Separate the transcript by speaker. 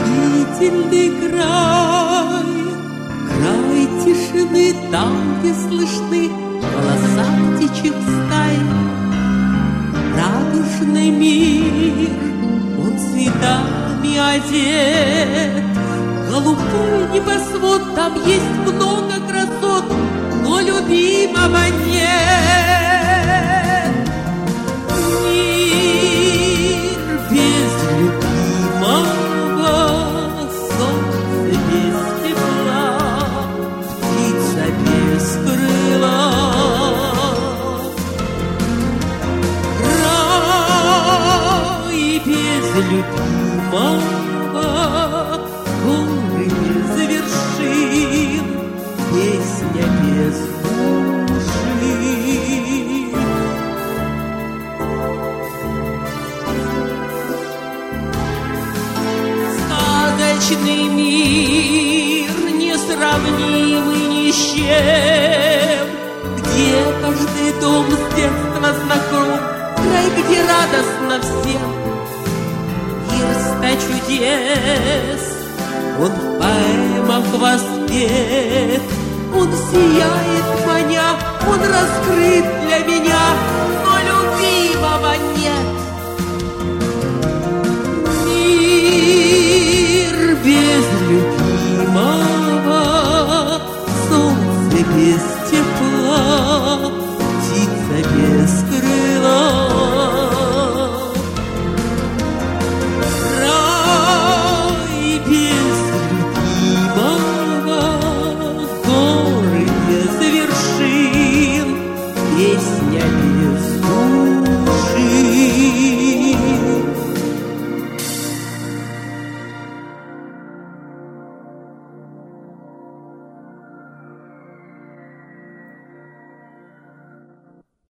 Speaker 1: удивительный край, край тишины, там, где слышны голоса птичьих стай. Радужный мир, он цветами одет, голубой небосвод, там есть много красот, но любимого нет. Мир без любимого, солнце без тепла, птица без крыла. Край без любимого, горы без вершин, песня без души. Сказочный мир, несравнимый ни с чем, где каждый дом с детства знаком, край, где радостно всем. Мир ста чудес, он в поэмах воспет, он сияет, маня, он раскрыт для меня, но любимого нет.